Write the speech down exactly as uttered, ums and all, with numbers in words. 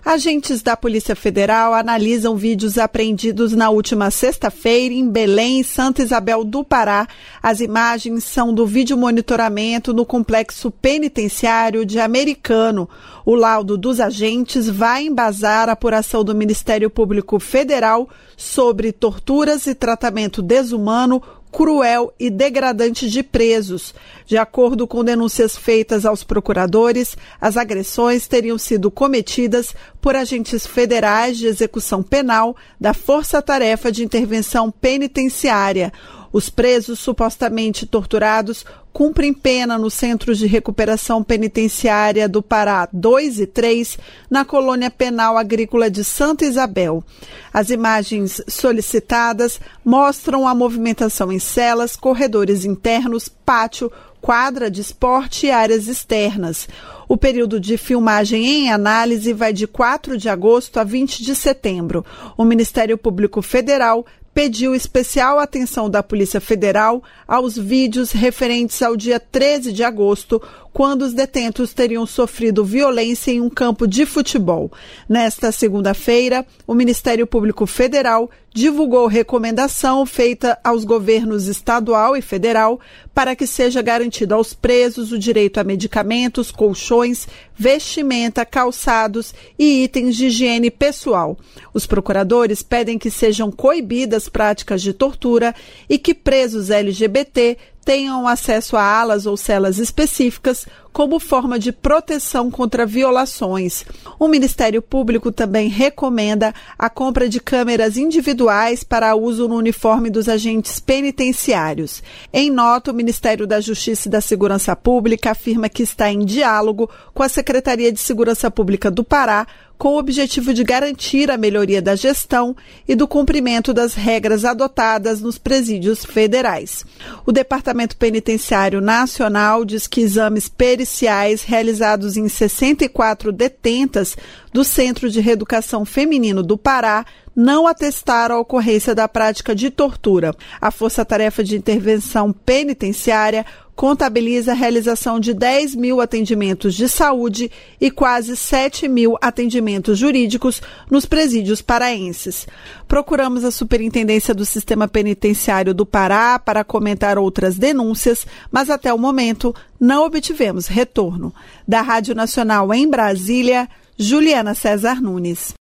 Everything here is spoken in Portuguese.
Agentes da Polícia Federal analisam vídeos apreendidos na última sexta-feira em Belém, Santa Isabel do Pará. As imagens são do videomonitoramento no complexo penitenciário de Americano. O laudo dos agentes vai embasar a apuração do Ministério Público Federal sobre torturas e tratamento desumano, cruel e degradante de presos. De acordo com denúncias feitas aos procuradores, as agressões teriam sido cometidas por agentes federais de execução penal da Força Tarefa de Intervenção Penitenciária. Os presos supostamente torturados cumprem pena nos Centros de Recuperação Penitenciária do Pará dois e três, na Colônia Penal Agrícola de Santa Isabel. As imagens solicitadas mostram a movimentação em celas, corredores internos, pátio, quadra de esporte e áreas externas. O período de filmagem em análise vai de quatro de agosto a vinte de setembro. O Ministério Público Federal pediu especial atenção da Polícia Federal aos vídeos referentes ao dia treze de agosto, quando os detentos teriam sofrido violência em um campo de futebol. Nesta segunda-feira, o Ministério Público Federal divulgou recomendação feita aos governos estadual e federal para que seja garantido aos presos o direito a medicamentos, colchões, vestimenta, calçados e itens de higiene pessoal. Os procuradores pedem que sejam coibidas práticas de tortura e que presos L G B T tenham acesso a alas ou celas específicas como forma de proteção contra violações. O Ministério Público também recomenda a compra de câmeras individuais para uso no uniforme dos agentes penitenciários. Em nota, o Ministério da Justiça e da Segurança Pública afirma que está em diálogo com a Secretaria de Segurança Pública do Pará com o objetivo de garantir a melhoria da gestão e do cumprimento das regras adotadas nos presídios federais. O Departamento Penitenciário Nacional diz que exames periciais realizados em sessenta e quatro detentas do Centro de Reeducação Feminino do Pará não atestaram a ocorrência da prática de tortura. A Força Tarefa de Intervenção Penitenciária contabiliza a realização de dez mil atendimentos de saúde e quase sete mil atendimentos jurídicos nos presídios paraenses. Procuramos a Superintendência do Sistema Penitenciário do Pará para comentar outras denúncias, mas até o momento não obtivemos retorno. Da Rádio Nacional em Brasília, Juliana César Nunes.